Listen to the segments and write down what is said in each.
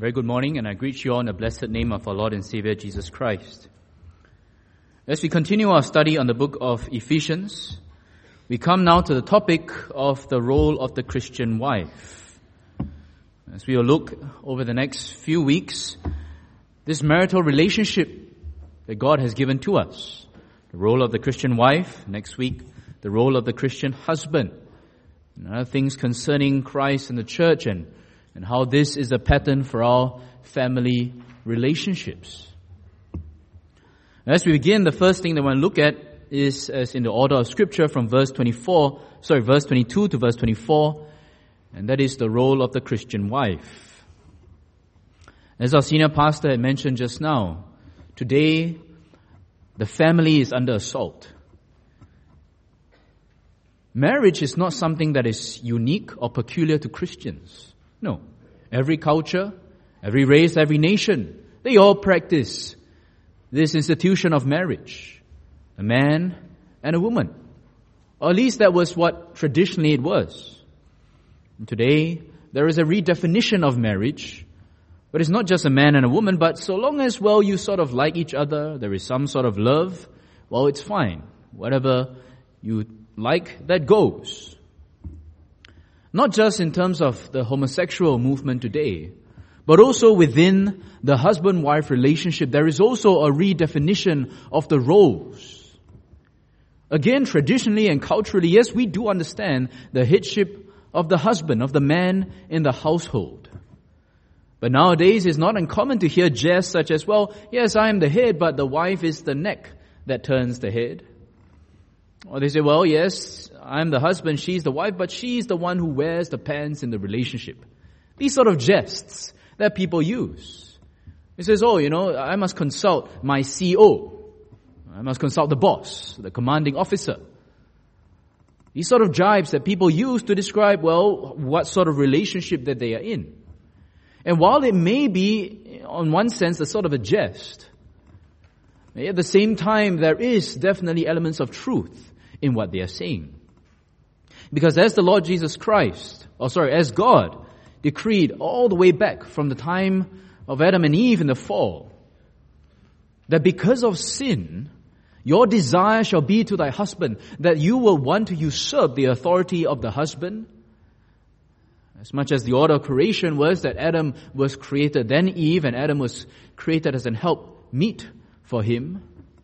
Very good morning, and I greet you all in the blessed name of our Lord and Savior Jesus Christ. As we continue our study on the book of Ephesians, we come now to the topic of the role of the Christian wife. As we will look over the next few weeks, this marital relationship that God has given to us, the role of the Christian wife, next week, the role of the Christian husband, and other things concerning Christ and the church and how this is a pattern for our family relationships. As we begin, the first thing that I want to look at is, as in the order of Scripture, from verse 22 to verse 24, and that is the role of the Christian wife. As our senior pastor had mentioned just now, today the family is under assault. Marriage is not something that is unique or peculiar to Christians. No. Every culture, every race, every nation, they all practice this institution of marriage. A man and a woman. Or at least that was what traditionally it was. And today, there is a redefinition of marriage. But it's not just a man and a woman, but so long as, you sort of like each other, there is some sort of love, it's fine. Whatever you like, that goes. Not just in terms of the homosexual movement today, but also within the husband-wife relationship, there is also a redefinition of the roles. Again, traditionally and culturally, yes, we do understand the headship of the husband, of the man in the household. But nowadays, it's not uncommon to hear jests such as, yes, I am the head, but the wife is the neck that turns the head. Or they say, yes, I'm the husband, she's the wife, but she's the one who wears the pants in the relationship. These sort of jests that people use. It says, I must consult my CO. I must consult the boss, the commanding officer. These sort of jibes that people use to describe, what sort of relationship that they are in. And while it may be, on one sense, a sort of a jest, at the same time, there is definitely elements of truth in what they are saying. Because as the Lord Jesus Christ, as God decreed all the way back from the time of Adam and Eve in the fall, that because of sin, your desire shall be to thy husband, that you will want to usurp the authority of the husband. As much as the order of creation was that Adam was created, then Eve, and Adam was created as an help meet for him.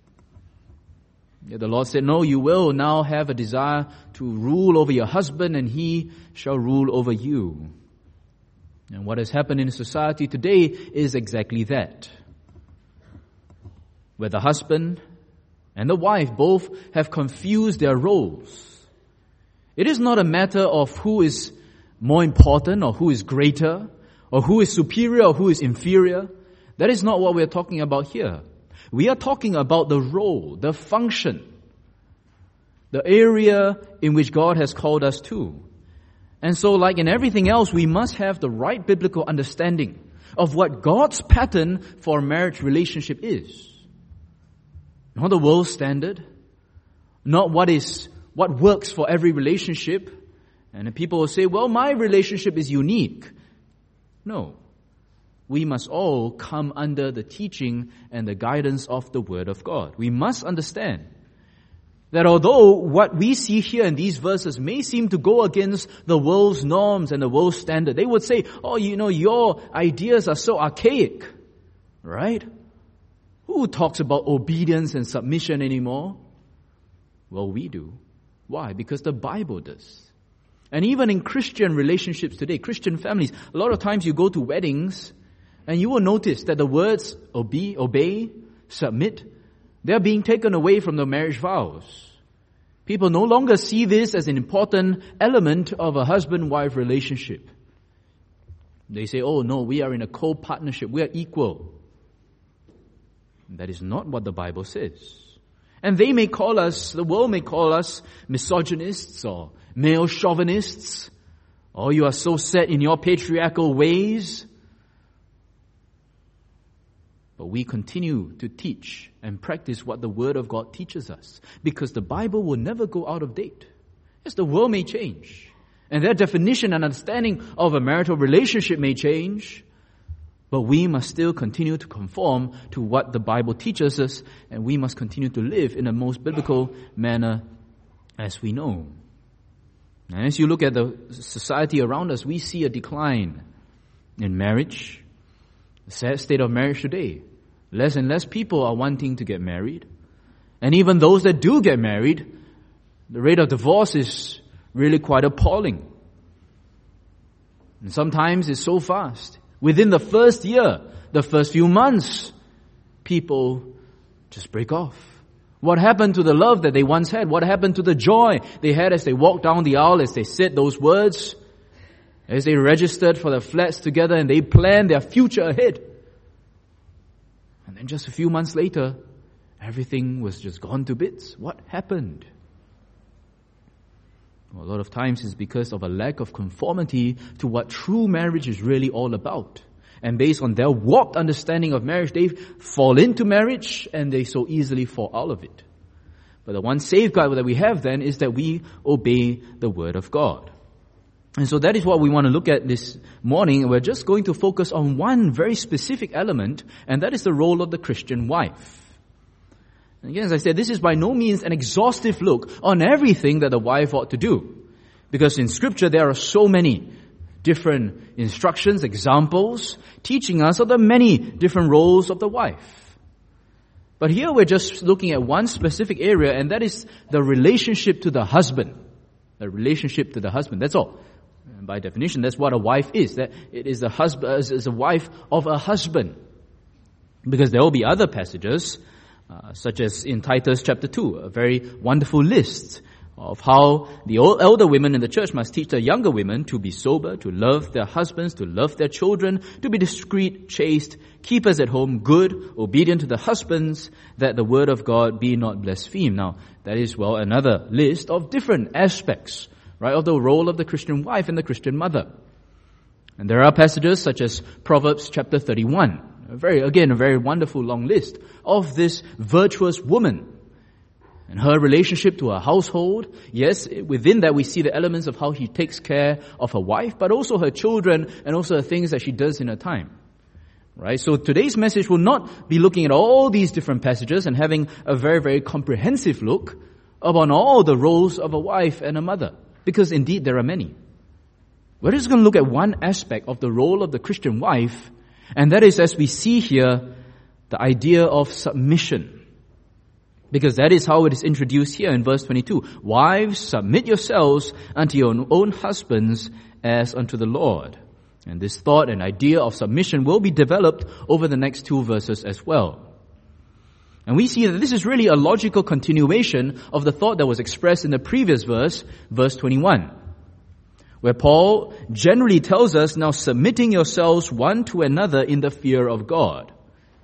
The Lord said, no, you will now have a desire to rule over your husband and he shall rule over you. And what has happened in society today is exactly that. Where the husband and the wife both have confused their roles. It is not a matter of who is more important or who is greater or who is superior or who is inferior. That is not what we are talking about here. We are talking about the role, the function, the area in which God has called us to. And so, like in everything else, we must have the right biblical understanding of what God's pattern for a marriage relationship is. Not the world's standard, not what works for every relationship. And people will say, my relationship is unique. No. We must all come under the teaching and the guidance of the Word of God. We must understand that although what we see here in these verses may seem to go against the world's norms and the world's standard, they would say, your ideas are so archaic, right? Who talks about obedience and submission anymore? We do. Why? Because the Bible does. And even in Christian relationships today, Christian families, a lot of times you go to weddings, and you will notice that the words obey, submit, they're being taken away from the marriage vows. People no longer see this as an important element of a husband-wife relationship. They say, no, we are in a co-partnership, we are equal. That is not what the Bible says. And the world may call us misogynists or male chauvinists, or you are so set in your patriarchal ways. But we continue to teach and practice what the Word of God teaches us, because the Bible will never go out of date. Yes, the world may change, and their definition and understanding of a marital relationship may change, But we must still continue to conform to what the Bible teaches us, and we must continue to live in the most biblical manner as we know. And as you look at the society around us, we see a decline in marriage, the sad state of marriage today. Less and less people are wanting to get married. And even those that do get married, the rate of divorce is really quite appalling. And sometimes it's so fast. Within the first year, the first few months, people just break off. What happened to the love that they once had? What happened to the joy they had as they walked down the aisle, as they said those words, as they registered for the flats together and they planned their future ahead? And then just a few months later, everything was just gone to bits. What happened? Well, a lot of times it's because of a lack of conformity to what true marriage is really all about. And based on their warped understanding of marriage, they fall into marriage and they so easily fall out of it. But the one safeguard that we have then is that we obey the Word of God. And so that is what we want to look at this morning. We're just going to focus on one very specific element, and that is the role of the Christian wife. And again, as I said, this is by no means an exhaustive look on everything that the wife ought to do. Because in Scripture there are so many different instructions, examples, teaching us of the many different roles of the wife. But here we're just looking at one specific area, and that is the relationship to the husband. The relationship to the husband, that's all. And by definition, that's what a wife is. That it is the husband, is a wife of a husband. Because there will be other passages, such as in Titus chapter 2, a very wonderful list of how the elder women in the church must teach the younger women to be sober, to love their husbands, to love their children, to be discreet, chaste, keepers at home, good, obedient to the husbands, that the word of God be not blasphemed. Now, that is, well, another list of different aspects, right, of the role of the Christian wife and the Christian mother. And there are passages such as Proverbs chapter 31, a very wonderful long list of this virtuous woman and her relationship to her household. Yes, within that we see the elements of how she takes care of her wife, but also her children and also the things that she does in her time. Right? So today's message will not be looking at all these different passages and having a very, very comprehensive look upon all the roles of a wife and a mother, because indeed there are many. We're just going to look at one aspect of the role of the Christian wife, and that is, as we see here, the idea of submission. Because that is how it is introduced here in verse 22. Wives, submit yourselves unto your own husbands as unto the Lord. And this thought and idea of submission will be developed over the next two verses as well. And we see that this is really a logical continuation of the thought that was expressed in the previous verse, verse 21. Where Paul generally tells us, now submitting yourselves one to another in the fear of God.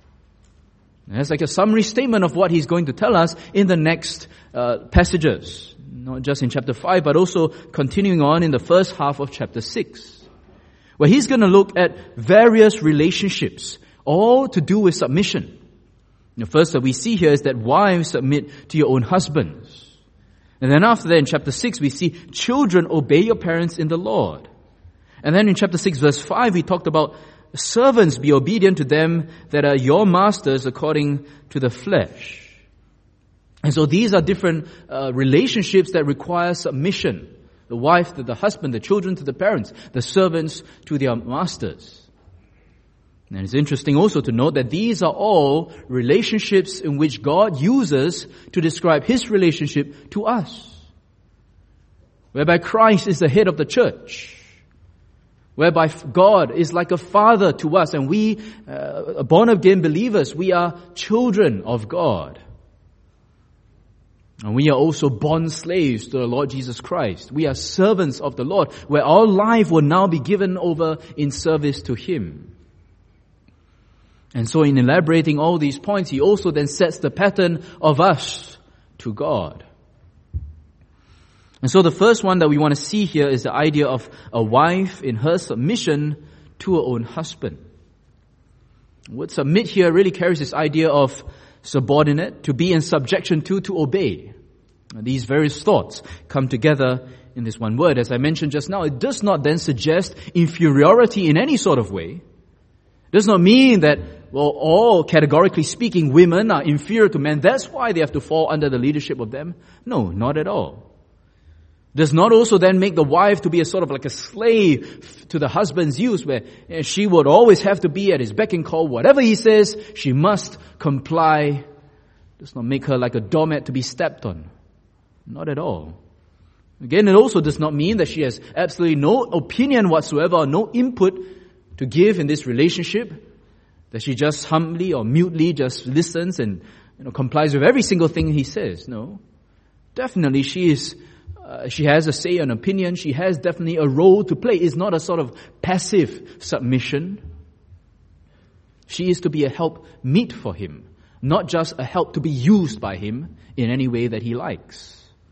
And that's like a summary statement of what he's going to tell us in the next passages. Not just in chapter 5, but also continuing on in the first half of chapter 6. Where he's going to look at various relationships, all to do with submission. The first that we see here is that wives submit to your own husbands. And then after that, in chapter 6, we see children obey your parents in the Lord. And then in chapter 6, verse 5, we talked about servants be obedient to them that are your masters according to the flesh. And so these are different relationships that require submission. The wife to the husband, the children to the parents, the servants to their masters. And it's interesting also to note that these are all relationships in which God uses to describe His relationship to us. Whereby Christ is the head of the church. Whereby God is like a father to us, and we, born-again believers, we are children of God. And we are also bond slaves to the Lord Jesus Christ. We are servants of the Lord, where our life will now be given over in service to Him. And so in elaborating all these points, he also then sets the pattern of us to God. And so the first one that we want to see here is the idea of a wife in her submission to her own husband. The word submit here really carries this idea of subordinate, to be in subjection to obey. These various thoughts come together in this one word. As I mentioned just now, it does not then suggest inferiority in any sort of way. It Does not mean that, well, all categorically speaking, women are inferior to men. That's why they have to fall under the leadership of them. No, not at all. Does not also then make the wife to be a sort of like a slave to the husband's use, where she would always have to be at his beck and call. Whatever he says, she must comply. Does not make her like a doormat to be stepped on. Not at all. Again, it also does not mean that she has absolutely no opinion whatsoever or no input to give in this relationship, that she just humbly or mutely just listens and complies with every single thing he says. No. Definitely she has a say, an opinion. She has definitely a role to play. It's not a sort of passive submission. She is to be a help meet for him, not just a help to be used by him in any way that he likes.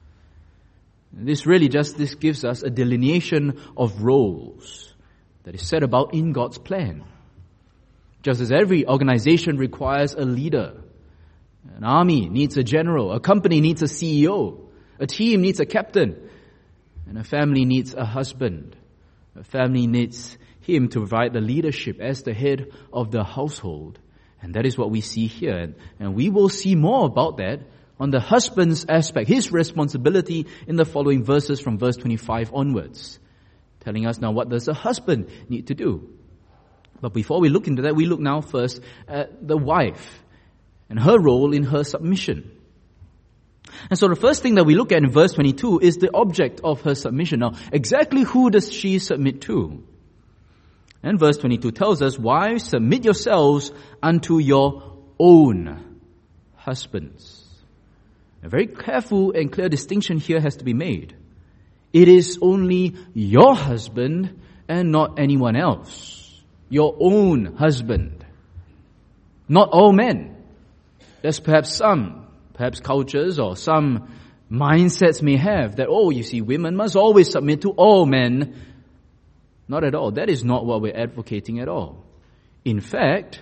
This gives us a delineation of roles that is set about in God's plan. Just as every organization requires a leader, an army needs a general, a company needs a CEO, a team needs a captain, and a family needs a husband. A family needs him to provide the leadership as the head of the household. And that is what we see here. And we will see more about that on the husband's aspect, his responsibility in the following verses from verse 25 onwards, telling us now what does a husband need to do. But before we look into that, we look now first at the wife and her role in her submission. And so the first thing that we look at in verse 22 is the object of her submission. Now, exactly who does she submit to? And verse 22 tells us, wives, submit yourselves unto your own husbands. A very careful and clear distinction here has to be made. It is only your husband and not anyone else. Your own husband. Not all men. There's perhaps cultures or some mindsets may have that, you see, women must always submit to all men. Not at all. That is not what we're advocating at all. In fact,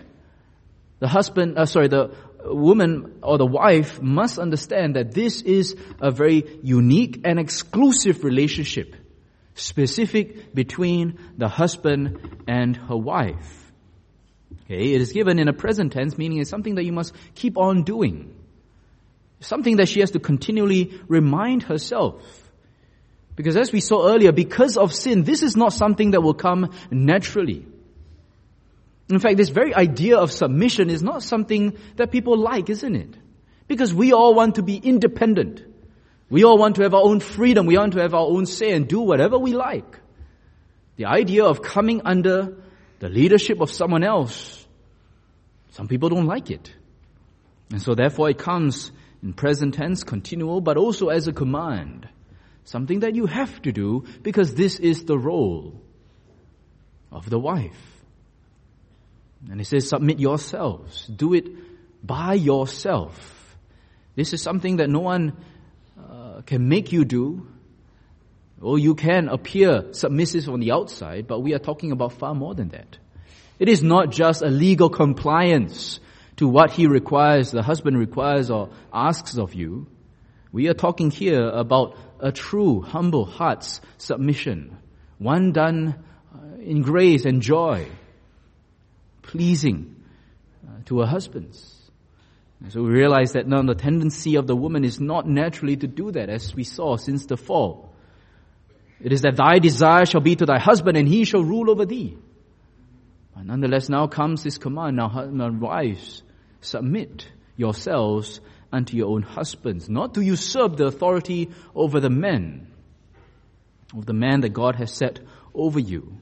the woman or the wife must understand that this is a very unique and exclusive relationship, specific between the husband and her wife. Okay, it is given in a present tense, meaning it's something that you must keep on doing. Something that she has to continually remind herself. Because as we saw earlier, because of sin, this is not something that will come naturally. In fact, this very idea of submission is not something that people like, isn't it? Because we all want to be independent. We all want to have our own freedom. We want to have our own say and do whatever we like. The idea of coming under the leadership of someone else, some people don't like it. And so therefore it comes in present tense, continual, but also as a command. Something that you have to do because this is the role of the wife. And it says, submit yourselves. Do it by yourself. This is something that no one can make you do. Or you can appear submissive on the outside, but we are talking about far more than that. It is not just a legal compliance to what he requires, the husband requires or asks of you. We are talking here about a true, humble heart's submission. One done in grace and joy, pleasing to her husbands. And so we realize that now the tendency of the woman is not naturally to do that, as we saw since the fall. It is that thy desire shall be to thy husband, and he shall rule over thee. But nonetheless, now comes this command, now wives, submit yourselves unto your own husbands, not to usurp the authority over the men, of the man that God has set over you.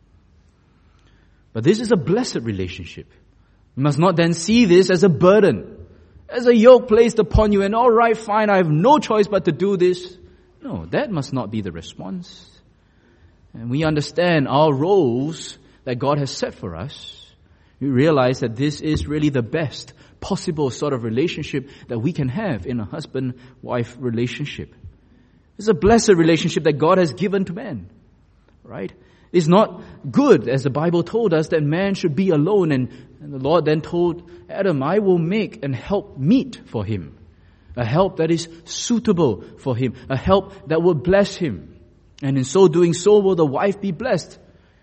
But this is a blessed relationship. You must not then see this as a burden, as a yoke placed upon you, and all right, fine, I have no choice but to do this. No, that must not be the response. And we understand our roles that God has set for us. We realize that this is really the best possible sort of relationship that we can have in a husband-wife relationship. It's a blessed relationship that God has given to man, right? It's not good, as the Bible told us, that man should be alone. And the Lord then told Adam, I will make an help meet for him. A help that is suitable for him. A help that will bless him. And in so doing, so will the wife be blessed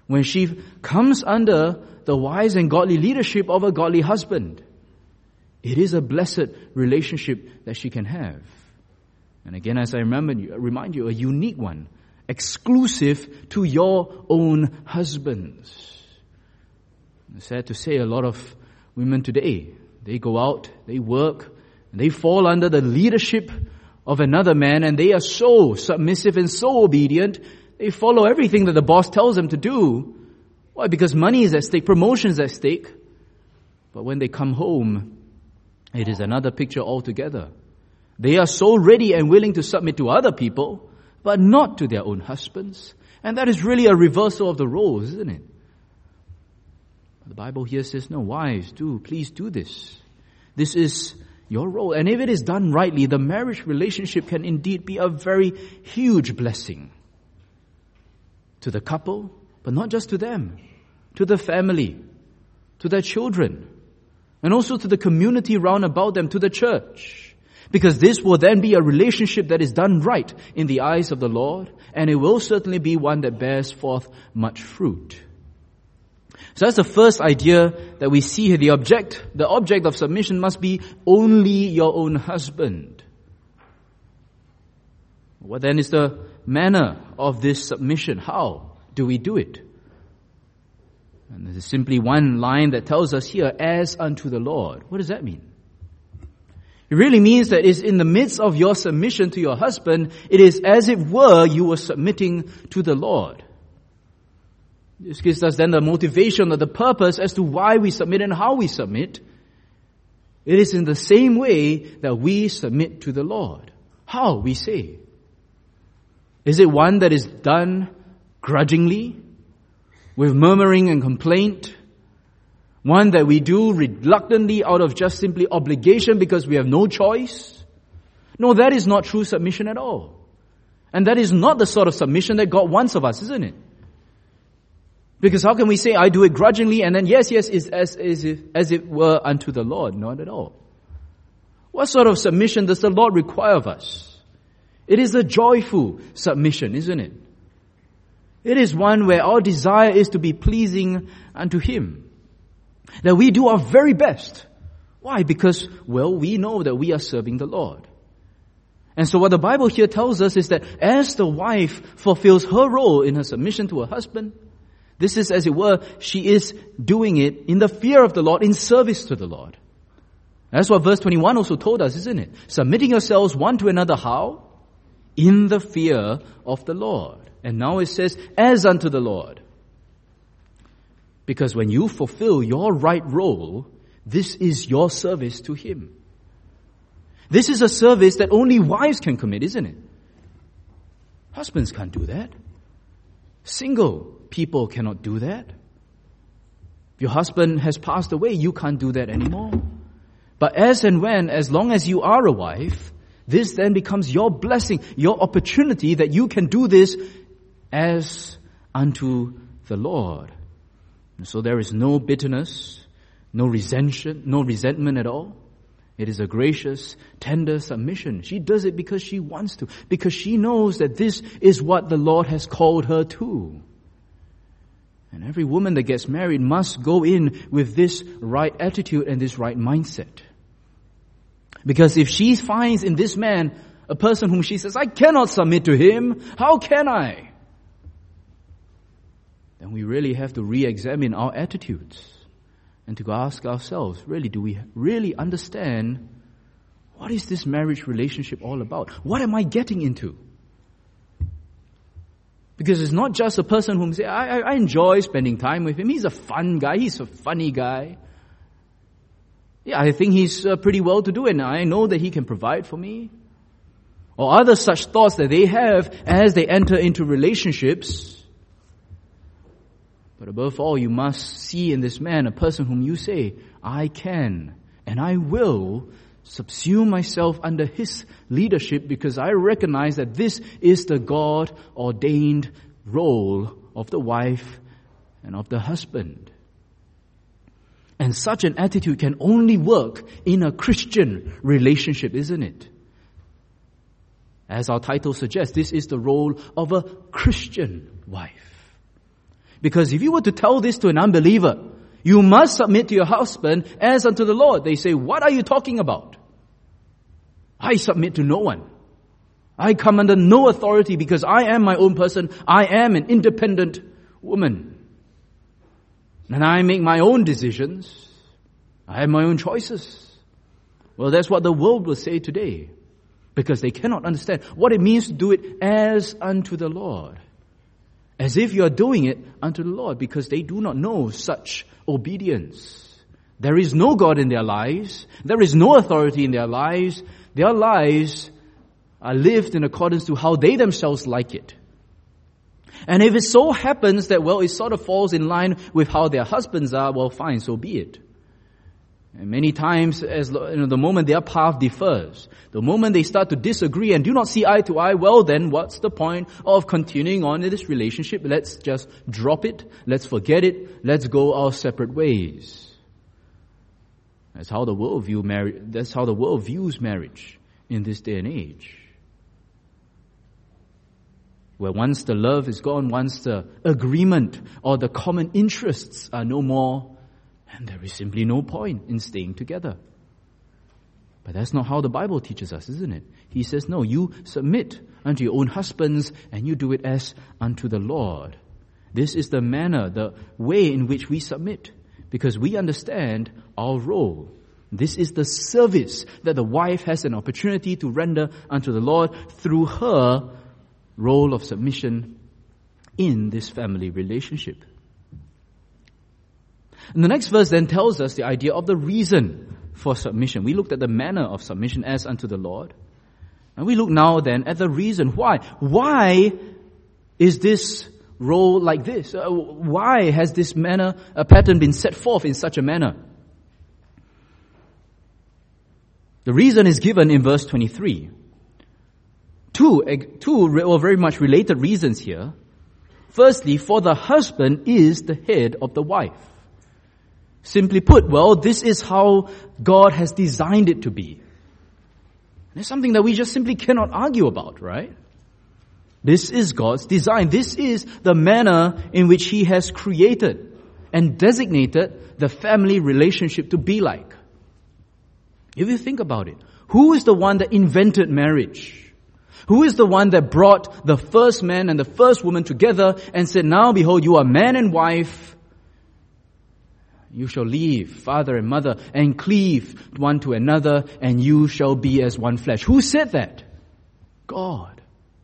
when she comes under the wise and godly leadership of a godly husband. It is a blessed relationship that she can have. And again, as I remind you, a unique one, exclusive to your own husbands. It's sad to say, a lot of women today, they go out, they work, and they fall under the leadership of another man, and they are so submissive and so obedient, they follow everything that the boss tells them to do. Why? Because money is at stake, promotion is at stake. But when they come home, it is another picture altogether. They are so ready and willing to submit to other people, but not to their own husbands. And that is really a reversal of the roles, isn't it? The Bible here says, no, wives, please do this. This is your role. And if it is done rightly, the marriage relationship can indeed be a very huge blessing to the couple, but not just to them, to the family, to their children, and also to the community round about them, to the church. Because this will then be a relationship that is done right in the eyes of the Lord, and it will certainly be one that bears forth much fruit. So that's the first idea that we see here. The object of submission must be only your own husband. What then is the manner of this submission? How do we do it? And there's simply one line that tells us here, as unto the Lord. What does that mean? It really means that it's in the midst of your submission to your husband, it is as it were you were submitting to the Lord. This gives us then the motivation or the purpose as to why we submit and how we submit. It is in the same way that we submit to the Lord. How, we say? Is it one that is done grudgingly, with murmuring and complaint? One that we do reluctantly out of just simply obligation because we have no choice? No, that is not true submission at all. And that is not the sort of submission that God wants of us, isn't it? Because how can we say, I do it grudgingly, and then yes, is as it were unto the Lord? Not at all. What sort of submission does the Lord require of us? It is a joyful submission, isn't it? It is one where our desire is to be pleasing unto Him. That we do our very best. Why? Because, we know that we are serving the Lord. And so what the Bible here tells us is that as the wife fulfills her role in her submission to her husband, this is, as it were, she is doing it in the fear of the Lord, in service to the Lord. That's what verse 21 also told us, isn't it? Submitting yourselves one to another, how? In the fear of the Lord. And now it says, as unto the Lord. Because when you fulfill your right role, this is your service to Him. This is a service that only wives can commit, isn't it? Husbands can't do that. Single people cannot do that. If your husband has passed away, you can't do that anymore. But as long as you are a wife, this then becomes your blessing, your opportunity that you can do this as unto the Lord. And so there is no bitterness, no resentment at all. It is a gracious, tender submission. She does it because she wants to, because she knows that this is what the Lord has called her to. And every woman that gets married must go in with this right attitude and this right mindset. Because if she finds in this man a person whom she says, I cannot submit to him, how can I? Then we really have to re-examine our attitudes and to ask ourselves, really, do we really understand what is this marriage relationship all about? What am I getting into? Because it's not just a person whom say, I enjoy spending time with him. He's a fun guy. He's a funny guy. Yeah, I think he's pretty well to do and I know that he can provide for me. Or other such thoughts that they have as they enter into relationships. But above all, you must see in this man a person whom you say, I can and I will subsume myself under his leadership because I recognize that this is the God-ordained role of the wife and of the husband. And such an attitude can only work in a Christian relationship, isn't it? As our title suggests, this is the role of a Christian wife. Because if you were to tell this to an unbeliever, you must submit to your husband as unto the Lord. They say, what are you talking about? I submit to no one. I come under no authority because I am my own person. I am an independent woman. And I make my own decisions. I have my own choices. Well, that's what the world will say today. Because they cannot understand what it means to do it as unto the Lord. As if you are doing it unto the Lord, because they do not know such obedience. There is no God in their lives. There is no authority in their lives. Their lives are lived in accordance to how they themselves like it. And if it so happens that, well, it sort of falls in line with how their husbands are, well, fine, so be it. And many times, the moment their path differs, the moment they start to disagree and do not see eye to eye, well then, what's the point of continuing on in this relationship? Let's just drop it. Let's forget it. Let's go our separate ways. That's how the world views marriage in this day and age. Where once the love is gone, once the agreement or the common interests are no more, and there is simply no point in staying together. But that's not how the Bible teaches us, isn't it? He says, no, you submit unto your own husbands and you do it as unto the Lord. This is the manner, the way in which we submit, because we understand our role. This is the service that the wife has an opportunity to render unto the Lord through her role of submission in this family relationship. And the next verse then tells us the idea of the reason for submission. We looked at the manner of submission as unto the Lord. And we look now then at the reason why. Why is this role like this? Why has this pattern been set forth in such a manner? The reason is given in verse 23. Two very much related reasons here. Firstly, for the husband is the head of the wife. Simply put, well, this is how God has designed it to be. And it's something that we just simply cannot argue about, right? This is God's design. This is the manner in which He has created and designated the family relationship to be like. If you think about it, who is the one that invented marriage? Who is the one that brought the first man and the first woman together and said, now behold, you are man and wife. You shall leave father and mother and cleave one to another, and you shall be as one flesh. Who said that? God.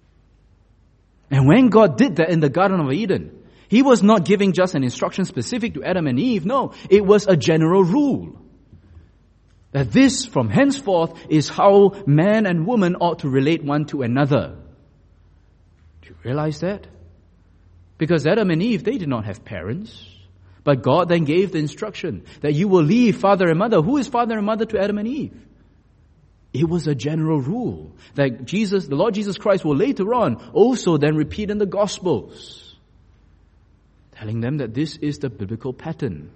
And when God did that in the Garden of Eden, He was not giving just an instruction specific to Adam and Eve. No, it was a general rule. That this, from henceforth, is how man and woman ought to relate one to another. Do you realize that? Because Adam and Eve, they did not have parents. But God then gave the instruction that you will leave father and mother. Who is father and mother to Adam and Eve? It was a general rule that the Lord Jesus Christ will later on also then repeat in the Gospels, telling them that this is the biblical pattern.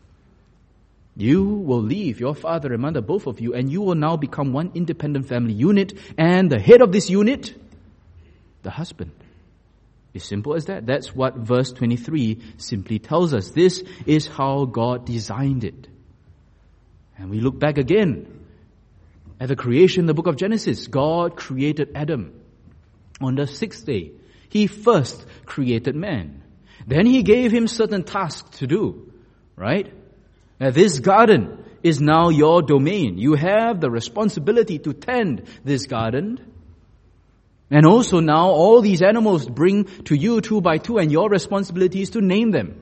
You will leave your father and mother, both of you, and you will now become one independent family unit, and the head of this unit, the husband. It's simple as that. That's what verse 23 simply tells us. This is how God designed it. And we look back again at the creation in the book of Genesis. God created Adam on the sixth day. He first created man. Then He gave him certain tasks to do, right? Now this garden is now your domain. You have the responsibility to tend this garden. And also now all these animals bring to you 2 by 2, and your responsibility is to name them.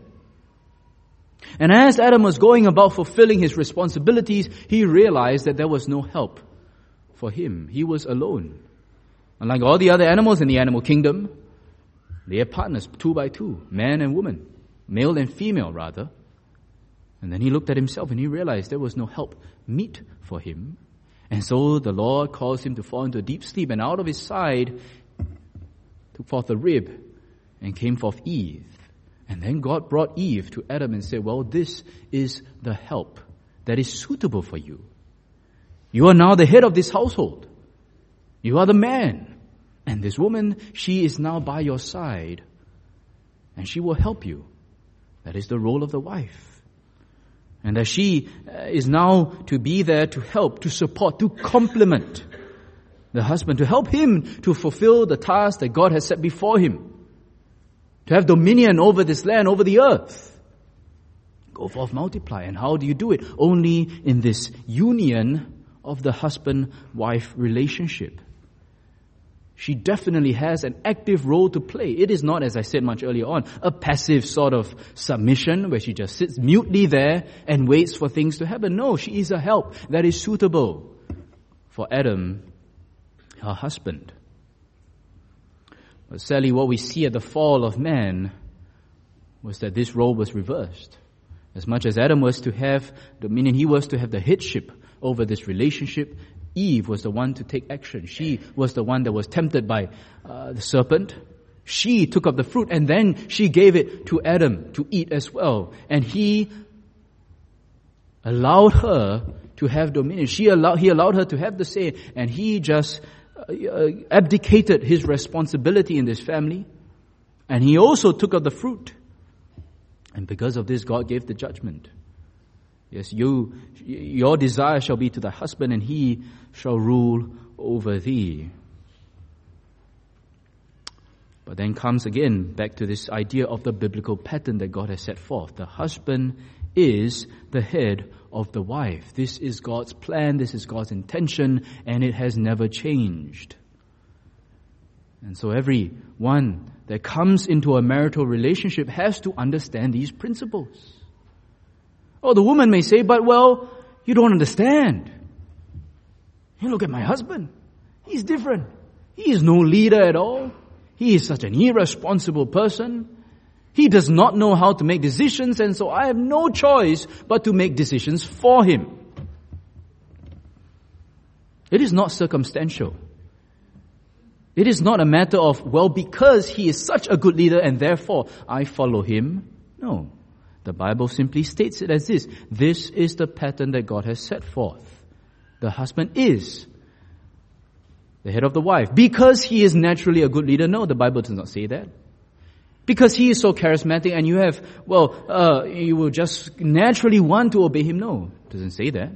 And as Adam was going about fulfilling his responsibilities, he realized that there was no help for him. He was alone. Unlike all the other animals in the animal kingdom, they had partners 2 by 2, man and woman, male and female rather. And then he looked at himself and he realized there was no help meet for him. And so the Lord caused him to fall into a deep sleep, and out of his side took forth a rib and came forth Eve. And then God brought Eve to Adam and said, well, this is the help that is suitable for you. You are now the head of this household. You are the man. And this woman, she is now by your side. And she will help you. That is the role of the wife. And that she is now to be there to help, to support, to complement the husband, to help him to fulfill the task that God has set before him, to have dominion over this land, over the earth. Go forth, multiply. And how do you do it? Only in this union of the husband-wife relationship. She definitely has an active role to play. It is not, as I said much earlier on, a passive sort of submission where she just sits mutely there and waits for things to happen. No, she is a help that is suitable for Adam, her husband. But sadly, what we see at the fall of man was that this role was reversed. As much as Adam was to have dominion, he was to have the headship over this relationship. Eve was the one to take action. She was the one that was tempted by the serpent. She took up the fruit and then she gave it to Adam to eat as well. And he allowed her to have dominion. He allowed her to have the say, and he just abdicated his responsibility in this family. And he also took up the fruit. And because of this, God gave the judgment. Yes, your desire shall be to thy husband, and he shall rule over thee. But then comes again back to this idea of the biblical pattern that God has set forth. The husband is the head of the wife. This is God's plan, this is God's intention, and it has never changed. And so everyone that comes into a marital relationship has to understand these principles. Oh, the woman may say, but well, you don't understand. You look at my husband. He's different. He is no leader at all. He is such an irresponsible person. He does not know how to make decisions, and so I have no choice but to make decisions for him. It is not circumstantial. It is not a matter of, well, because he is such a good leader and therefore I follow him. No. The Bible simply states it as this. This is the pattern that God has set forth. The husband is the head of the wife. Because he is naturally a good leader? No, the Bible does not say that. Because he is so charismatic and you will just naturally want to obey him? No, it doesn't say that.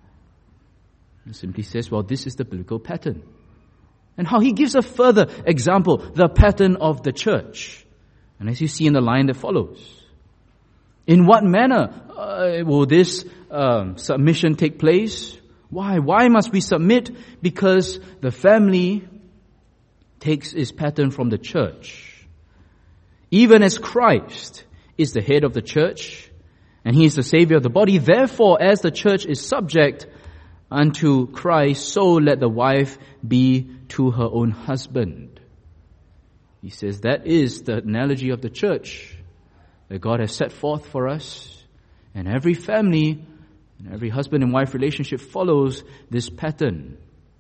It simply says, this is the biblical pattern. And how he gives a further example, the pattern of the church. And as you see in the line that follows, in what manner will this submission take place? Why? Why must we submit? Because the family takes its pattern from the church. Even as Christ is the head of the church, and he is the Savior of the body, therefore, as the church is subject unto Christ, so let the wife be to her own husband. He says that is the analogy of the church that God has set forth for us. And every family and every husband and wife relationship follows this pattern.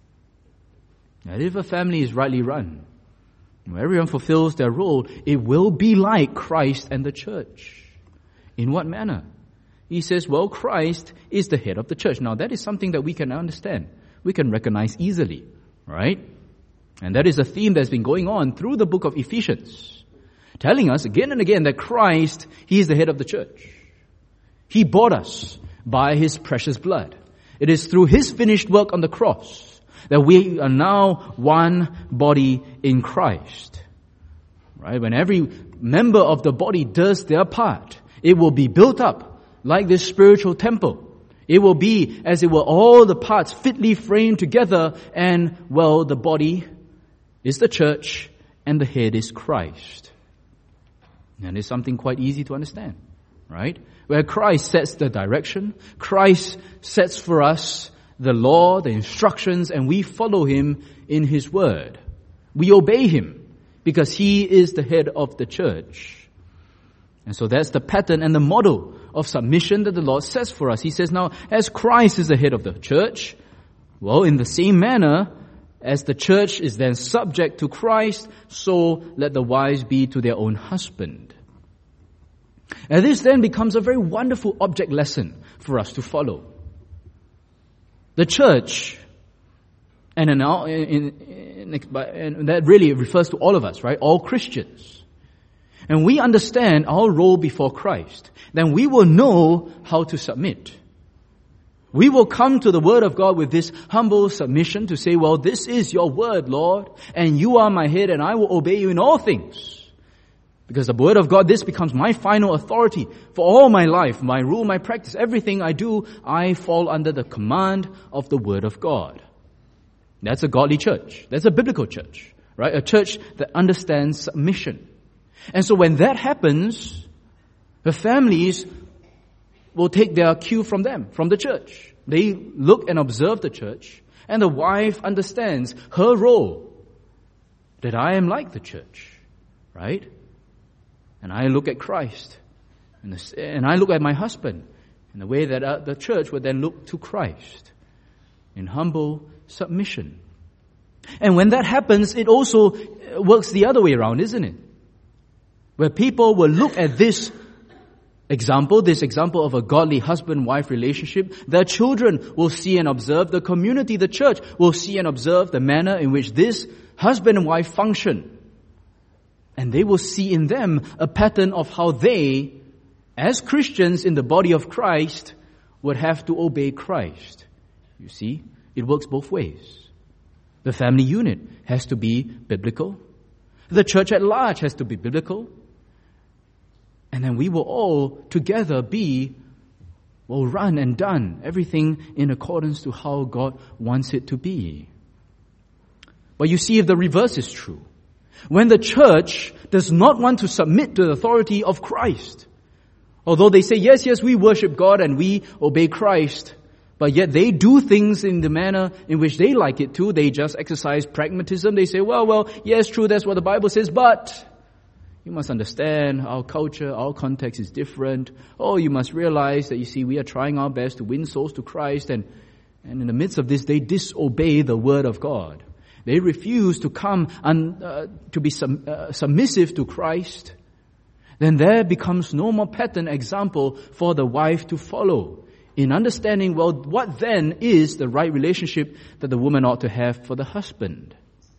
Now, if a family is rightly run, where everyone fulfills their role, it will be like Christ and the church. In what manner? He says, Christ is the head of the church. Now, that is something that we can understand. We can recognize easily, right? And that is a theme that's been going on through the book of Ephesians, telling us again and again that Christ, he is the head of the church. He bought us by his precious blood. It is through his finished work on the cross that we are now one body in Christ. Right? When every member of the body does their part, it will be built up like this spiritual temple. It will be as it were all the parts fitly framed together, and the body is the church and the head is Christ. And it's something quite easy to understand, right? Where Christ sets the direction, Christ sets for us the law, the instructions, and we follow him in his word. We obey him because he is the head of the church. And so that's the pattern and the model of submission that the Lord sets for us. He says, now, as Christ is the head of the church, in the same manner as the church is then subject to Christ, so let the wives be to their own husband. And this then becomes a very wonderful object lesson for us to follow. The church, and that really refers to all of us, right? All Christians. and we understand our role before Christ, then we will know how to submit. We will come to the Word of God with this humble submission to say, well, this is your word, Lord, and you are my head, and I will obey you in all things. Because the Word of God, this becomes my final authority for all my life, my rule, my practice, everything I do, I fall under the command of the Word of God. That's a godly church. That's a biblical church, right? A church that understands submission. And so when that happens, the families will take their cue from them, from the church. They look and observe the church, and the wife understands her role, that I am like the church, right? And I look at Christ, and I look at my husband in the way that the church would then look to Christ in humble submission. And when that happens, it also works the other way around, isn't it? Where people will look at this example of a godly husband-wife relationship, their children will see and observe, the community, the church will see and observe the manner in which this husband and wife function. And they will see in them a pattern of how they, as Christians in the body of Christ, would have to obey Christ. You see, it works both ways. The family unit has to be biblical. The church at large has to be biblical. And then we will all together be, run and done, everything in accordance to how God wants it to be. But you see, if the reverse is true, when the church does not want to submit to the authority of Christ, although they say, yes, we worship God and we obey Christ, but yet they do things in the manner in which they like it to, they just exercise pragmatism, they say, well, yes, true, that's what the Bible says, but you must understand our culture, our context is different. Oh, you must realize that, you see, we are trying our best to win souls to Christ, and in the midst of this, they disobey the Word of God. They refuse to come to be submissive to Christ. Then there becomes no more pattern example for the wife to follow in understanding, what then is the right relationship that the woman ought to have for the husband.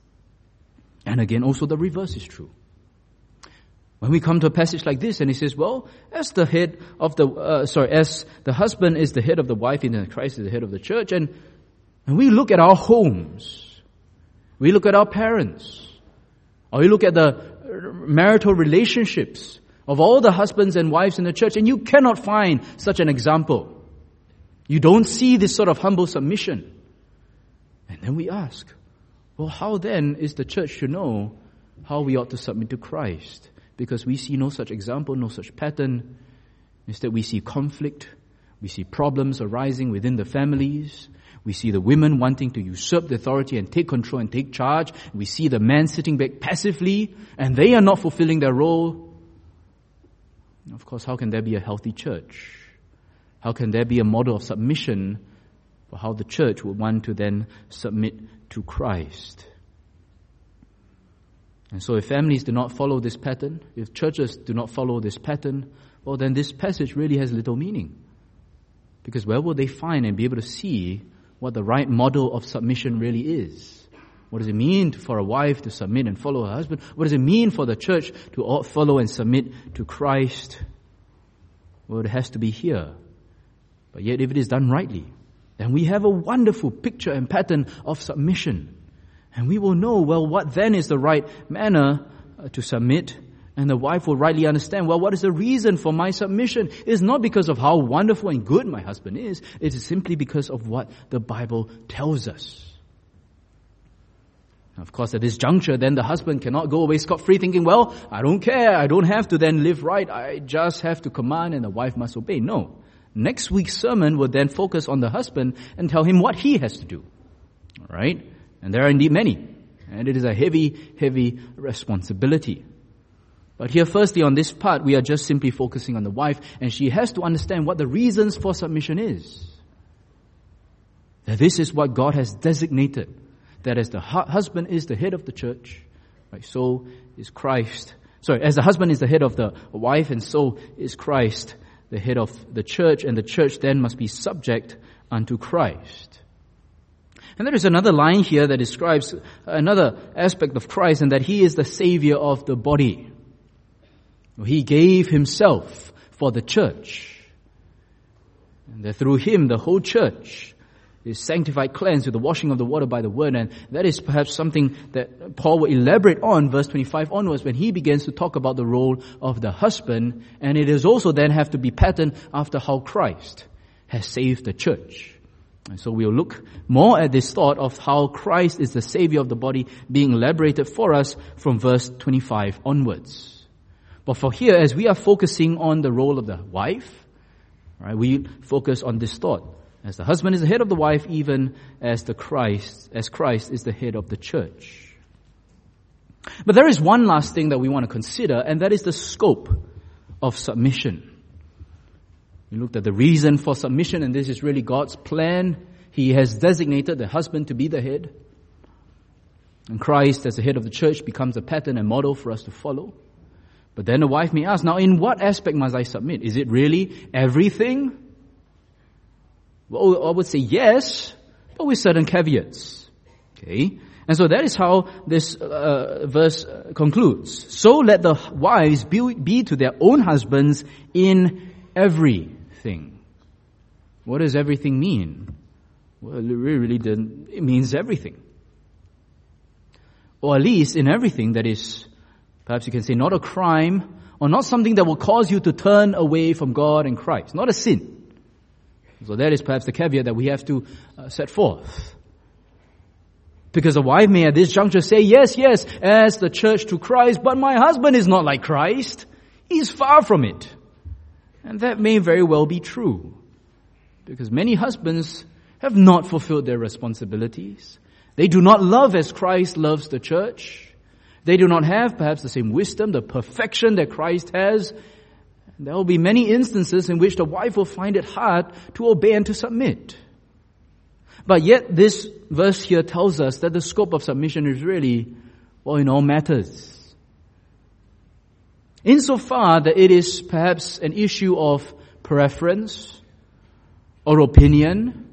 And again, also the reverse is true. When we come to a passage like this and he says, as the head of as the husband is the head of the wife, and Christ is the head of the church, and we look at our homes, we look at our parents, or we look at the marital relationships of all the husbands and wives in the church, and you cannot find such an example. You don't see this sort of humble submission. And then we ask, how then is the church to know how we ought to submit to Christ? Because we see no such example, no such pattern. Instead, we see conflict. We see problems arising within the families. We see the women wanting to usurp the authority and take control and take charge. We see the men sitting back passively, and they are not fulfilling their role. Of course, how can there be a healthy church? How can there be a model of submission for how the church would want to then submit to Christ? And so if families do not follow this pattern, if churches do not follow this pattern, then this passage really has little meaning. Because where will they find and be able to see what the right model of submission really is? What does it mean for a wife to submit and follow her husband? What does it mean for the church to follow and submit to Christ? It has to be here. But yet if it is done rightly, then we have a wonderful picture and pattern of submission. And we will know, what then is the right manner to submit? And the wife will rightly understand, what is the reason for my submission? It is not because of how wonderful and good my husband is. It is simply because of what the Bible tells us. Of course, at this juncture, then the husband cannot go away scot-free thinking, I don't care. I don't have to then live right. I just have to command and the wife must obey. No. Next week's sermon will then focus on the husband and tell him what he has to do. All right? And there are indeed many. And it is a heavy, heavy responsibility. But here, firstly, on this part, we are just simply focusing on the wife, and she has to understand what the reasons for submission is. That this is what God has designated. That as the husband is the head of the church, right, so is Christ. As the husband is the head of the wife, and so is Christ the head of the church, and the church then must be subject unto Christ. And there is another line here that describes another aspect of Christ, and that He is the Savior of the body. He gave himself for the church. And that through him, the whole church is sanctified, cleansed with the washing of the water by the word. And that is perhaps something that Paul will elaborate on verse 25 onwards when he begins to talk about the role of the husband. And it is also then have to be patterned after how Christ has saved the church. And so we'll look more at this thought of how Christ is the Savior of the body being elaborated for us from verse 25 onwards. But for here, as we are focusing on the role of the wife, right, we focus on this thought. As the husband is the head of the wife, even as Christ is the head of the church. But there is one last thing that we want to consider, and that is the scope of submission. We looked at the reason for submission, and this is really God's plan. He has designated the husband to be the head. And Christ, as the head of the church, becomes a pattern and model for us to follow. But then the wife may ask, now in what aspect must I submit? Is it really everything? Well, I would say yes, but with certain caveats. Okay? And so that is how this verse concludes. So let the wives be to their own husbands in everything. What does everything mean? Well, it means everything. Or at least in everything that is, perhaps you can say, not a crime, or not something that will cause you to turn away from God and Christ. Not a sin. So that is perhaps the caveat that we have to set forth. Because a wife may at this juncture say, yes, as the church to Christ, but my husband is not like Christ. He's far from it. And that may very well be true. Because many husbands have not fulfilled their responsibilities. They do not love as Christ loves the church. They do not have perhaps the same wisdom, the perfection that Christ has. There will be many instances in which the wife will find it hard to obey and to submit. But yet this verse here tells us that the scope of submission is really, in all matters. Insofar that it is perhaps an issue of preference or opinion,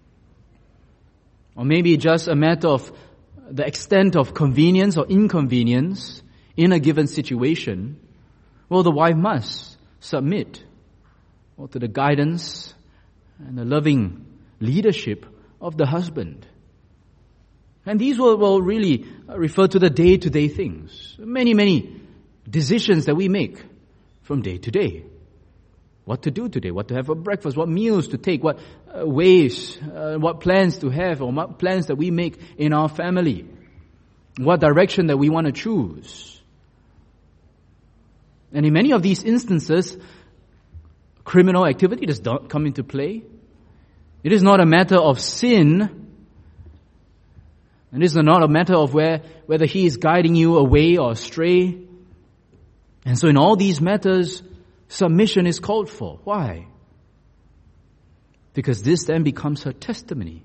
or maybe just a matter of the extent of convenience or inconvenience in a given situation, the wife must submit to the guidance and the loving leadership of the husband. And these will really refer to the day-to-day things. Many decisions that we make from day to day. What to do today, what to have for breakfast, what meals to take, what ways, what plans to have, or what plans that we make in our family, what direction that we want to choose. And in many of these instances, criminal activity does not come into play. It is not a matter of sin, and it is not a matter of whether he is guiding you away or astray. And so in all these matters, submission is called for. Why? Because this then becomes her testimony.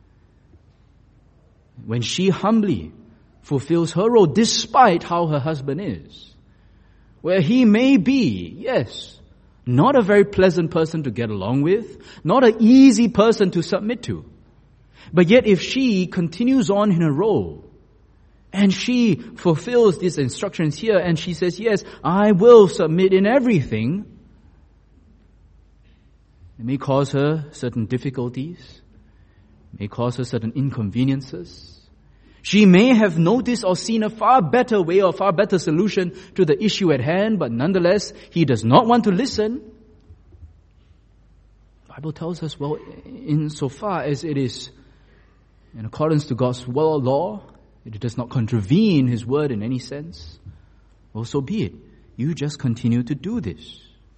When she humbly fulfills her role despite how her husband is, where he may be, yes, not a very pleasant person to get along with, not an easy person to submit to. But yet if she continues on in her role, and she fulfills these instructions here, and she says, yes, I will submit in everything, it may cause her certain difficulties, it may cause her certain inconveniences. She may have noticed or seen a far better way or far better solution to the issue at hand, but nonetheless, he does not want to listen. The Bible tells us, insofar as it is in accordance to God's law, it does not contravene His word in any sense, so be it. You just continue to do this.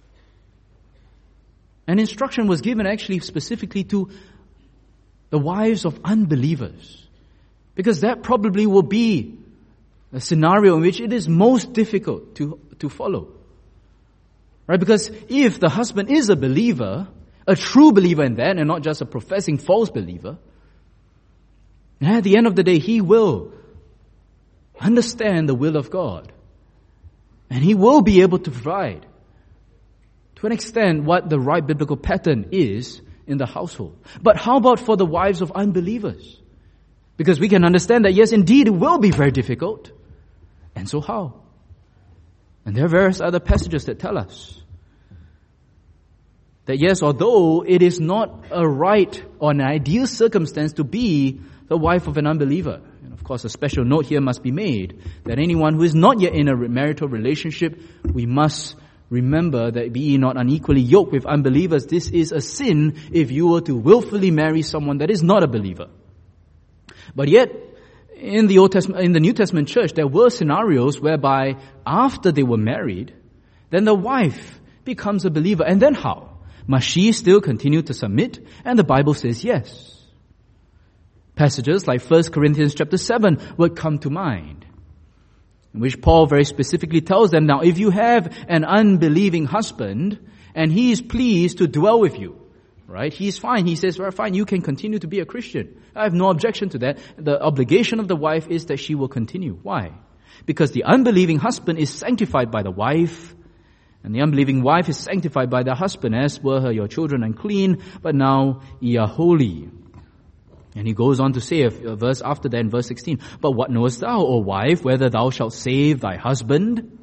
An instruction was given actually specifically to the wives of unbelievers. Because that probably will be a scenario in which it is most difficult to follow. Right? Because if the husband is a believer, a true believer in that, and not just a professing false believer, and at the end of the day, he will understand the will of God. And he will be able to provide, to an extent, what the right biblical pattern is in the household. But how about for the wives of unbelievers? Because we can understand that, yes, indeed, it will be very difficult. And so how? And there are various other passages that tell us that yes, although it is not a right or an ideal circumstance to be the wife of an unbeliever, and of course a special note here must be made that anyone who is not yet in a marital relationship, we must remember that be ye not unequally yoked with unbelievers. This is a sin if you were to willfully marry someone that is not a believer. But yet, in the New Testament church, there were scenarios whereby after they were married, then the wife becomes a believer. And then how? Must she still continue to submit? And the Bible says yes. Passages like 1 Corinthians chapter 7 would come to mind, in which Paul very specifically tells them, now if you have an unbelieving husband and he is pleased to dwell with you, right? He's fine. He says, well, fine, you can continue to be a Christian. I have no objection to that. The obligation of the wife is that she will continue. Why? Because the unbelieving husband is sanctified by the wife, and the unbelieving wife is sanctified by the husband, as were your children unclean, but now ye are holy. And he goes on to say a verse after that in verse 16, but what knowest thou, O wife, whether thou shalt save thy husband?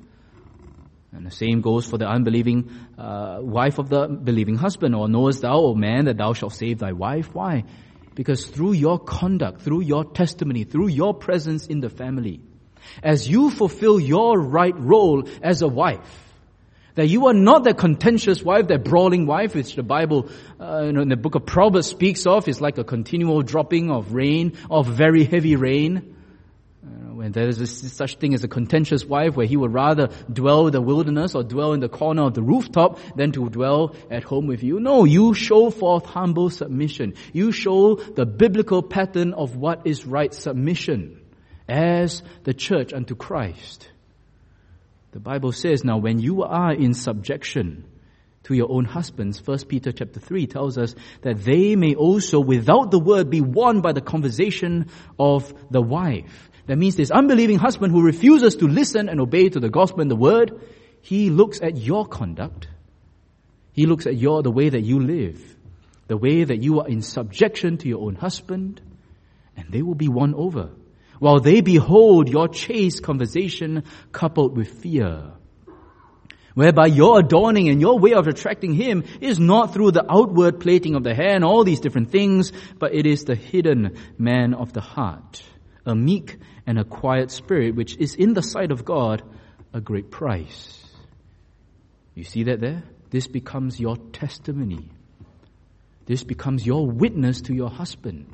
And the same goes for the unbelieving wife of the believing husband. Or knowest thou, O man, that thou shalt save thy wife? Why? Because through your conduct, through your testimony, through your presence in the family, as you fulfill your right role as a wife, that you are not that contentious wife, that brawling wife, which the Bible, in the book of Proverbs speaks of, is like a continual dropping of rain, of very heavy rain. When there is such thing as a contentious wife, where he would rather dwell in the wilderness or dwell in the corner of the rooftop than to dwell at home with you. No, you show forth humble submission. You show the biblical pattern of what is right submission as the church unto Christ. The Bible says, now when you are in subjection to your own husbands, 1 Peter chapter 3 tells us that they may also without the word be won by the conversation of the wife. That means this unbelieving husband who refuses to listen and obey to the gospel and the word, he looks at your conduct. He looks at the way that you live, the way that you are in subjection to your own husband, and they will be won over, while they behold your chaste conversation coupled with fear, whereby your adorning and your way of attracting him is not through the outward plating of the hair and all these different things, but it is the hidden man of the heart, a meek and a quiet spirit, which is in the sight of God a great price. You see that there? This becomes your testimony. This becomes your witness to your husband.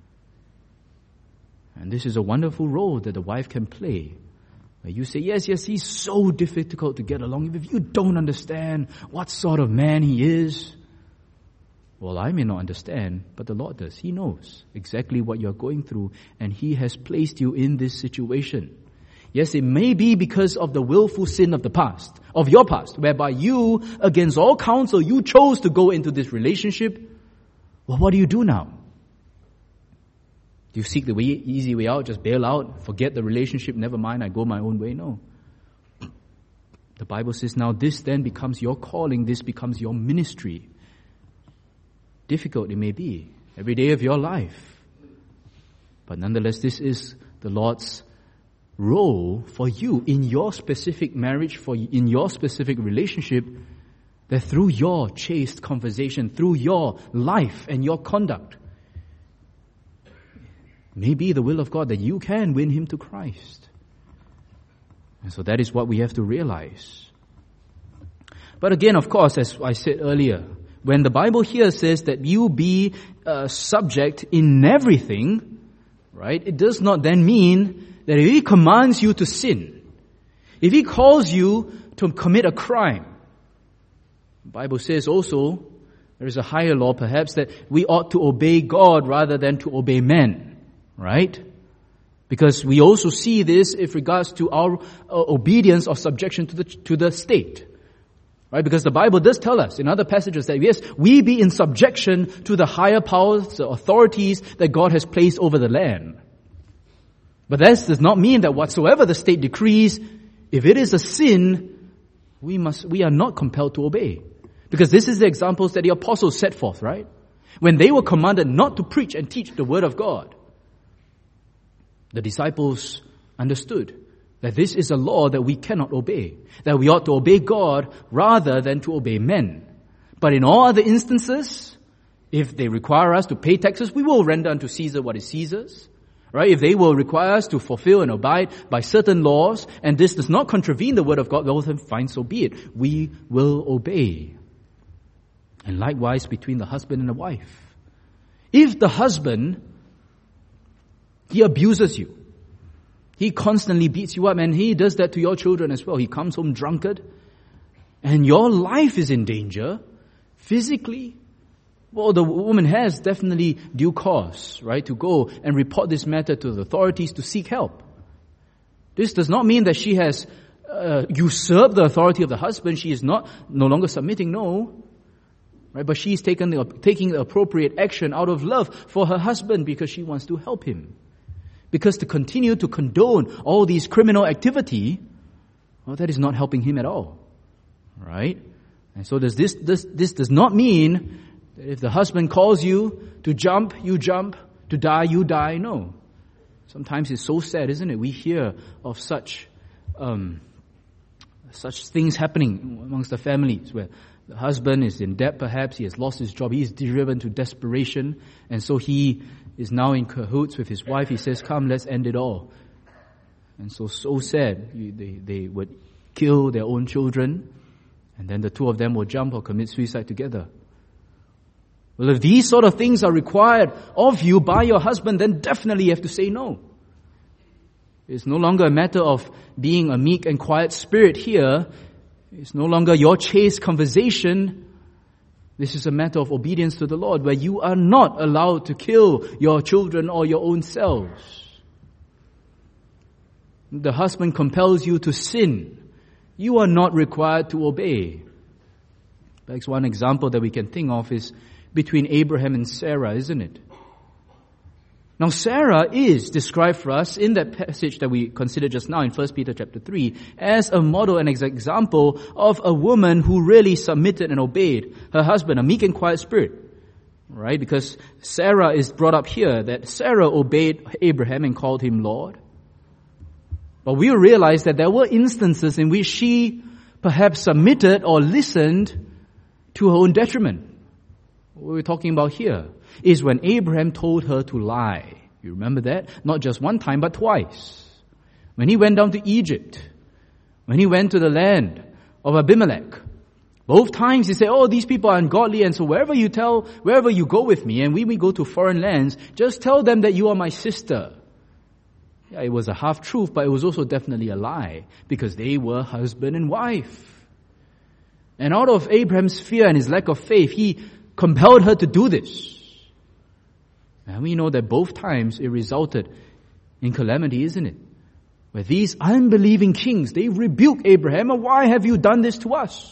And this is a wonderful role that the wife can play. Where you say, yes, he's so difficult to get along with. If you don't understand what sort of man he is, well, I may not understand, but the Lord does. He knows exactly what you're going through, and He has placed you in this situation. Yes, it may be because of the willful sin of the past, of your past, whereby you, against all counsel, you chose to go into this relationship. Well, what do you do now? Do you seek the easy way out, just bail out, forget the relationship, never mind, I go my own way? No. The Bible says now this then becomes your calling, this becomes your ministry. Difficult it may be, every day of your life. But nonetheless, this is the Lord's role for you in your specific marriage, in your specific relationship, that through your chaste conversation, through your life and your conduct, may be the will of God that you can win him to Christ. And so that is what we have to realize. But again, of course, as I said earlier, when the Bible here says that you be subject in everything, right, it does not then mean that if he commands you to sin, if he calls you to commit a crime, the Bible says also, there is a higher law perhaps, that we ought to obey God rather than to obey men. Right? Because we also see this with regards to our obedience or subjection to the state. Right? Because the Bible does tell us in other passages that yes, we be in subjection to the higher powers, the authorities that God has placed over the land. But that does not mean that whatsoever the state decrees, if it is a sin, we are not compelled to obey. Because this is the examples that the apostles set forth, right? When they were commanded not to preach and teach the word of God, the disciples understood that this is a law that we cannot obey, that we ought to obey God rather than to obey men. But in all other instances, if they require us to pay taxes, we will render unto Caesar what is Caesar's. Right? If they will require us to fulfill and abide by certain laws, and this does not contravene the word of God, well then fine, so be it. We will obey. And likewise between the husband and the wife. If the husband, he abuses you, he constantly beats you up, and he does that to your children as well. He comes home drunkard, and your life is in danger, physically, well, the woman has definitely due cause, right, to go and report this matter to the authorities to seek help. This does not mean that she has usurped the authority of the husband. She is no longer submitting, no. Right, but she is taking the appropriate action out of love for her husband because she wants to help him. Because to continue to condone all these criminal activity, well, that is not helping him at all. Right? And so this does not mean that if the husband calls you to jump, you jump, to die, you die. No. Sometimes it's so sad, isn't it? We hear of such things happening amongst the families where the husband is in debt perhaps, he has lost his job, he is driven to desperation, and so he is now in cahoots with his wife. He says, come, let's end it all. And so sad. They would kill their own children, and then the two of them will jump or commit suicide together. Well, if these sort of things are required of you by your husband, then definitely you have to say no. It's no longer a matter of being a meek and quiet spirit here. It's no longer your chaste conversation. This is a matter of obedience to the Lord, where you are not allowed to kill your children or your own selves. The husband compels you to sin. You are not required to obey. Perhaps one example that we can think of is between Abraham and Sarah, isn't it? Now, Sarah is described for us in that passage that we considered just now in 1 Peter chapter 3 as a model and example of a woman who really submitted and obeyed her husband, a meek and quiet spirit. Right? Because Sarah is brought up here that Sarah obeyed Abraham and called him Lord. But we realize that there were instances in which she perhaps submitted or listened to her own detriment. What we're talking about here is when Abraham told her to lie. You remember that? Not just one time, but twice. When he went down to Egypt, when he went to the land of Abimelech, both times he said, oh, these people are ungodly, and so wherever you go with me, and when we go to foreign lands, just tell them that you are my sister. Yeah, it was a half-truth, but it was also definitely a lie, because they were husband and wife. And out of Abraham's fear and his lack of faith, he compelled her to do this. And we know that both times it resulted in calamity, isn't it? Where these unbelieving kings, they rebuke Abraham, why have you done this to us?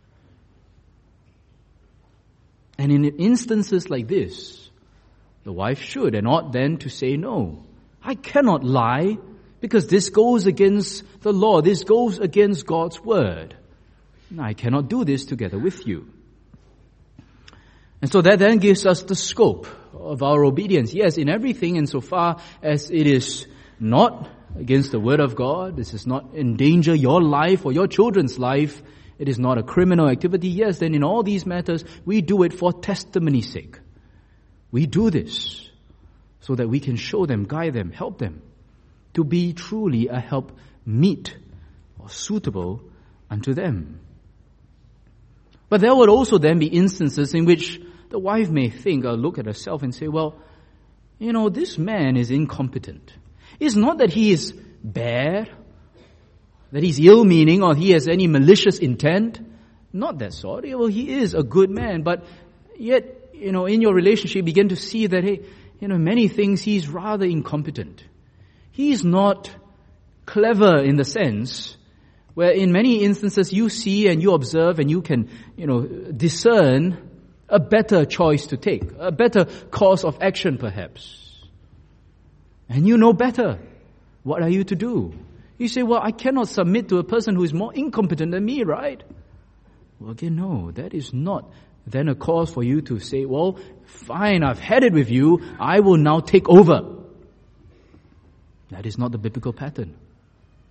And in instances like this, the wife should and ought then to say, no, I cannot lie because this goes against the law. This goes against God's word. And I cannot do this together with you. And so that then gives us the scope of our obedience. Yes, in everything insofar as it is not against the word of God, this does not endanger your life or your children's life, it is not a criminal activity. Yes, then in all these matters, we do it for testimony's sake. We do this so that we can show them, guide them, help them to be truly a help meet or suitable unto them. But there would also then be instances in which the wife may think or look at herself and say, well, this man is incompetent. It's not that he is bad, that he's ill-meaning or he has any malicious intent. Not that sort. Well, he is a good man, but yet, in your relationship, you begin to see that, hey, many things he's rather incompetent. He's not clever in the sense where in many instances you see and you observe and you can, discern a better choice to take, a better course of action perhaps. And you know better. What are you to do? You say, well, I cannot submit to a person who is more incompetent than me, right? Well, again, no, that is not then a cause for you to say, well, fine, I've had it with you, I will now take over. That is not the biblical pattern.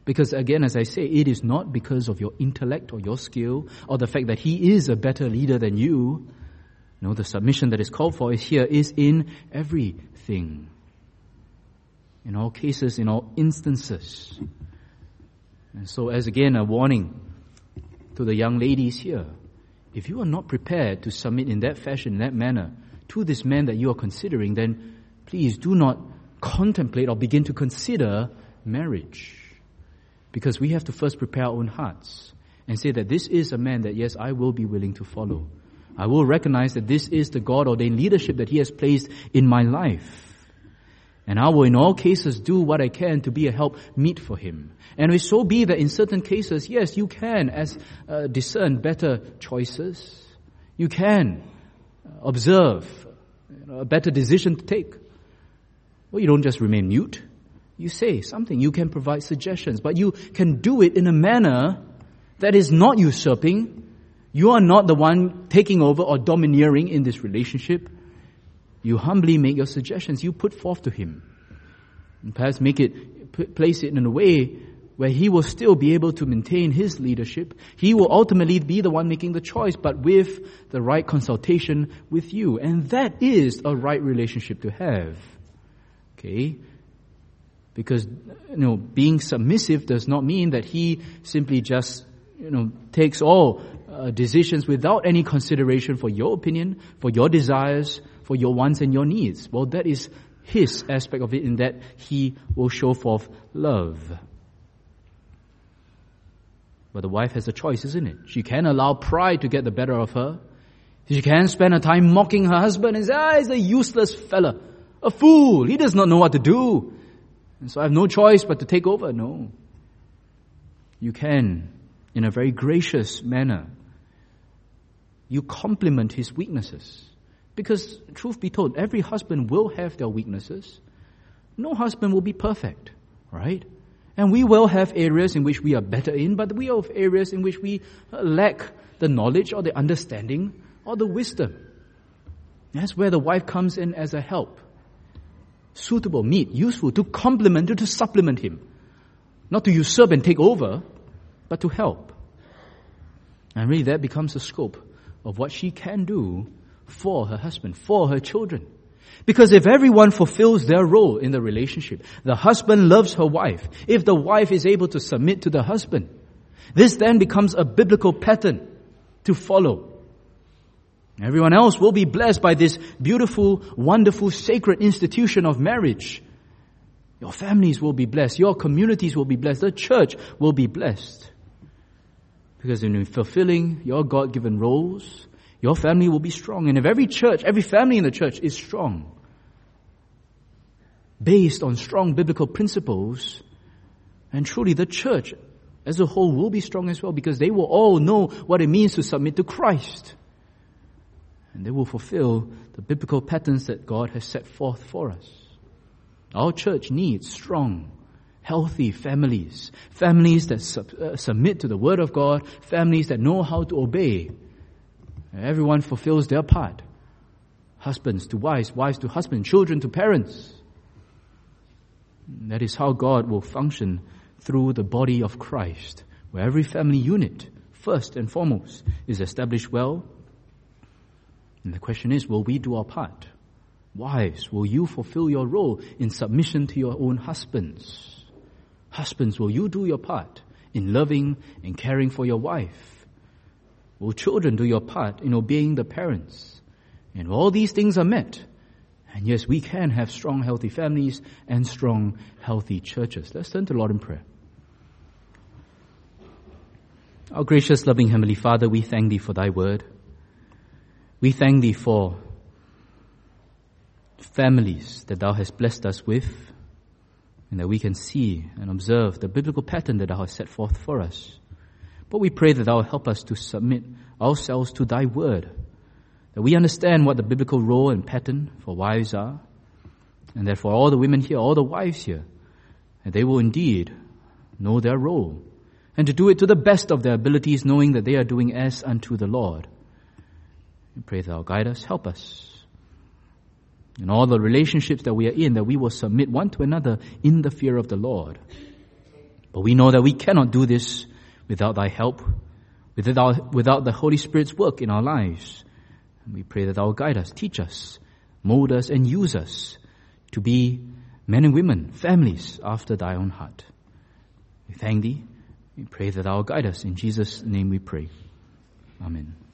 Because again, as I say, it is not because of your intellect or your skill or the fact that he is a better leader than you. No, the submission that is called for here is in everything. In all cases, in all instances. And so as again a warning to the young ladies here, if you are not prepared to submit in that fashion, in that manner, to this man that you are considering, then please do not contemplate or begin to consider marriage. Because we have to first prepare our own hearts and say that this is a man that, yes, I will be willing to follow. I will recognize that this is the God-ordained leadership that he has placed in my life. And I will in all cases do what I can to be a help meet for him. And it so be that in certain cases, yes, you can discern better choices. You can observe a better decision to take. Well, you don't just remain mute. You say something. You can provide suggestions. But you can do it in a manner that is not usurping. You are not the one taking over or domineering in this relationship. You humbly make your suggestions. You put forth to him. And perhaps place it in a way where he will still be able to maintain his leadership. He will ultimately be the one making the choice, but with the right consultation with you. And that is a right relationship to have. Okay? Because, being submissive does not mean that he simply just, takes all decisions without any consideration for your opinion, for your desires, for your wants and your needs. Well, that is his aspect of it, in that he will show forth love. But the wife has a choice, isn't it? She can allow pride to get the better of her. She can spend her time mocking her husband and say, he's a useless fella, a fool. He does not know what to do. And so I have no choice but to take over. No. You can, in a very gracious manner, you compliment his weaknesses. Because, truth be told, every husband will have their weaknesses. No husband will be perfect, right? And we will have areas in which we are better in, but we have areas in which we lack the knowledge or the understanding or the wisdom. That's where the wife comes in as a help. Suitable, meet, useful, to complement, to supplement him. Not to usurp and take over, but to help. And really that becomes the scope of what she can do for her husband, for her children. Because if everyone fulfills their role in the relationship, the husband loves her wife. If the wife is able to submit to the husband, this then becomes a biblical pattern to follow. Everyone else will be blessed by this beautiful, wonderful, sacred institution of marriage. Your families will be blessed. Your communities will be blessed. The church will be blessed. Because in fulfilling your God-given roles, your family will be strong. And if every church, every family in the church is strong, based on strong biblical principles, and truly the church as a whole will be strong as well, because they will all know what it means to submit to Christ. And they will fulfill the biblical patterns that God has set forth for us. Our church needs strong, healthy families. Families that submit to the Word of God. Families that know how to obey. Everyone fulfills their part. Husbands to wives, wives to husbands, children to parents. That is how God will function through the body of Christ, where every family unit, first and foremost, is established well. And the question is, will we do our part? Wives, will you fulfill your role in submission to your own husbands? Husbands, will you do your part in loving and caring for your wife? Will children do your part in obeying the parents? And all these things are met. And yes, we can have strong, healthy families and strong, healthy churches. Let's turn to the Lord in prayer. Our gracious, loving Heavenly Father, we thank Thee for Thy word. We thank Thee for families that Thou hast blessed us with, and that we can see and observe the biblical pattern that Thou hast set forth for us. But we pray that Thou will help us to submit ourselves to Thy word, that we understand what the biblical role and pattern for wives are, and that for all the women here, all the wives here, that they will indeed know their role, and to do it to the best of their abilities, knowing that they are doing as unto the Lord. We pray that Thou guide us, help us. In all the relationships that we are in, that we will submit one to another in the fear of the Lord. But we know that we cannot do this without thy help, without the Holy Spirit's work in our lives. And we pray that thou will guide us, teach us, mold us, and use us to be men and women, families after thy own heart. We thank thee. We pray that thou will guide us. In Jesus' name we pray. Amen.